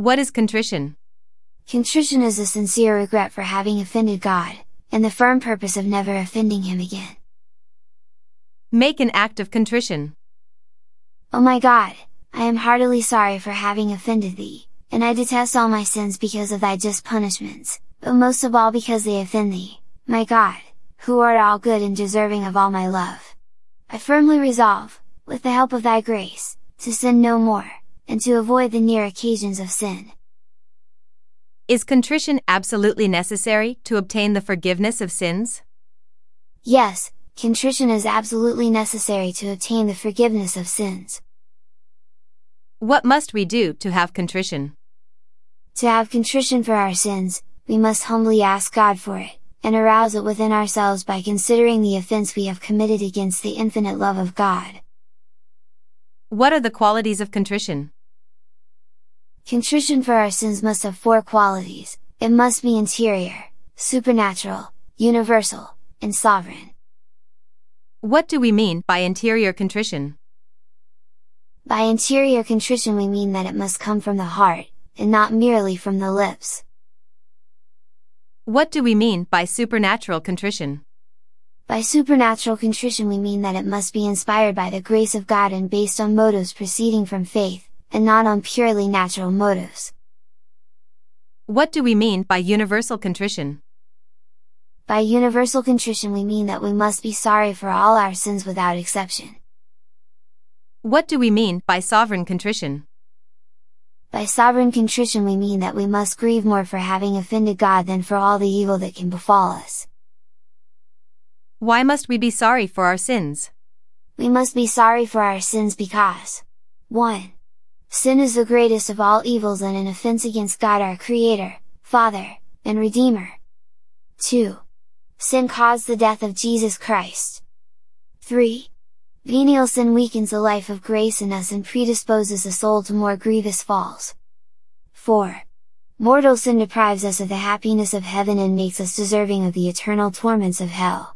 What is contrition? Contrition is a sincere regret for having offended God, and the firm purpose of never offending Him again. Make an act of contrition. O my God, I am heartily sorry for having offended Thee, and I detest all my sins because of Thy just punishments, but most of all because they offend Thee, my God, who art all good and deserving of all my love. I firmly resolve, with the help of Thy grace, to sin no more, and to avoid the near occasions of sin. Is contrition absolutely necessary to obtain the forgiveness of sins? Yes, contrition is absolutely necessary to obtain the forgiveness of sins. What must we do to have contrition? To have contrition for our sins, we must humbly ask God for it, and arouse it within ourselves by considering the offense we have committed against the infinite love of God. What are the qualities of contrition? Contrition for our sins must have 4 qualities: it must be interior, supernatural, universal, and sovereign. What do we mean by interior contrition? By interior contrition we mean that it must come from the heart, and not merely from the lips. What do we mean by supernatural contrition? By supernatural contrition we mean that it must be inspired by the grace of God and based on motives proceeding from faith, and not on purely natural motives. What do we mean by universal contrition? By universal contrition we mean that we must be sorry for all our sins without exception. What do we mean by sovereign contrition? By sovereign contrition we mean that we must grieve more for having offended God than for all the evil that can befall us. Why must we be sorry for our sins? We must be sorry for our sins because 1. Sin is the greatest of all evils and an offense against God our Creator, Father, and Redeemer. 2. Sin caused the death of Jesus Christ. 3. Venial sin weakens the life of grace in us and predisposes the soul to more grievous falls. 4. Mortal sin deprives us of the happiness of heaven and makes us deserving of the eternal torments of hell.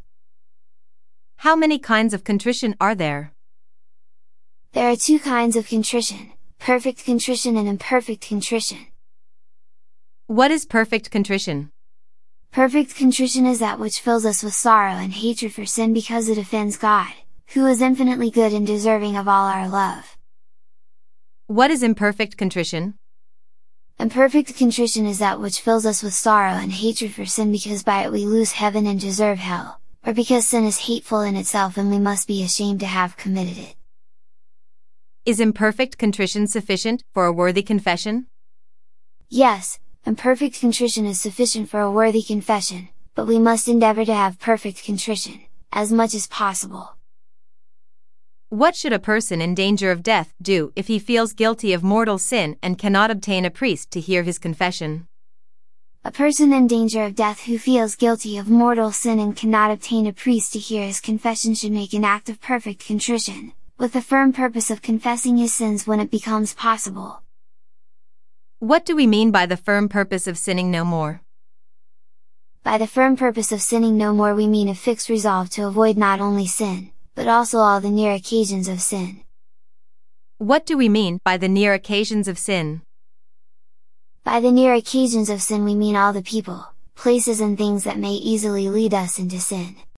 How many kinds of contrition are there? There are 2 kinds of contrition: perfect contrition and imperfect contrition. What is perfect contrition? Perfect contrition is that which fills us with sorrow and hatred for sin because it offends God, who is infinitely good and deserving of all our love. What is imperfect contrition? Imperfect contrition is that which fills us with sorrow and hatred for sin because by it we lose heaven and deserve hell, or because sin is hateful in itself and we must be ashamed to have committed it. Is imperfect contrition sufficient for a worthy confession? Yes, imperfect contrition is sufficient for a worthy confession, but we must endeavor to have perfect contrition, as much as possible. What should a person in danger of death do if he feels guilty of mortal sin and cannot obtain a priest to hear his confession? A person in danger of death who feels guilty of mortal sin and cannot obtain a priest to hear his confession should make an act of perfect contrition, with the firm purpose of confessing his sins when it becomes possible. What do we mean by the firm purpose of sinning no more? By the firm purpose of sinning no more we mean a fixed resolve to avoid not only sin, but also all the near occasions of sin. What do we mean by the near occasions of sin? By the near occasions of sin we mean all the people, places and things that may easily lead us into sin.